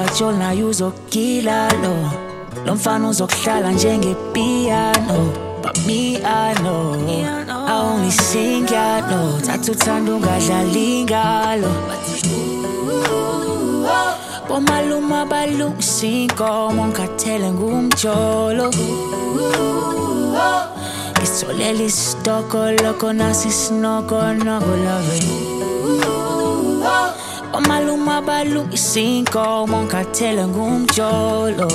ungatsholi naye uzokugila lo mfana uzokuhlala njengepiano. But me I know, I only sing ya know. Thatha uthanda ungadlali ngalo. Bomaluma balungisa inkomo ngikathele ngumjolo. Ngisitholele isitoko lokho nasi isinoko noko love. Bomaluma balungisa inkomo ngikathele ngumjolo.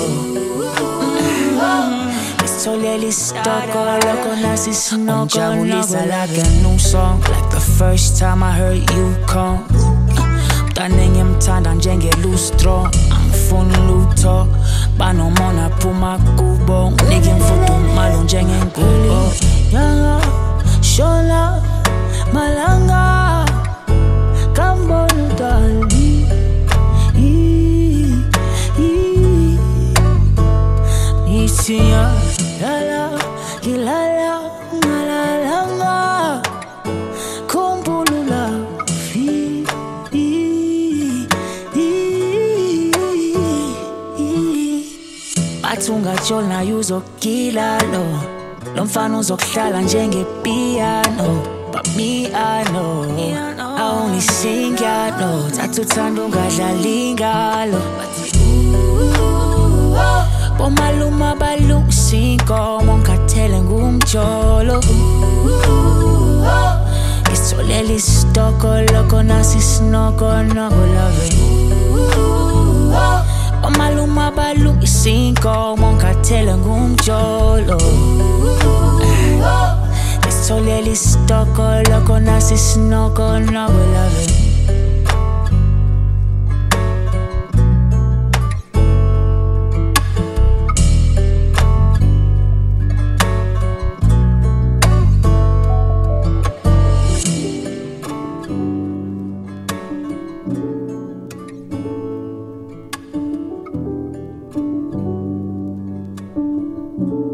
Ngisitholele isitoko lokho nasi isinoko noko like a new song. Like the first time I heard you come. Mntane ngiyamthanda njengelustro. Angifuni lutho banomona phuma kubo. Nginika imfudumalo njengengubo. Nyanga shona malanga kambona dali. Isiya lala kilala ngalalanga kumbulula fi. Bathi ungatsholi naye uzokugila lo mfana uzokuhlala njengepiano. But me I know, I only sing ya know. Thatha uthanda ungadlali ngalo. Bomaluma balungisa inkomo ngikathele ngumjolo. Ngisitholele isitoko lokho nasi isinoko noko love. Bomaluma balungisa inkomo ngikathele ngumjolo. Ngisitholele isitoko lokho nasi isinoko noko love. you.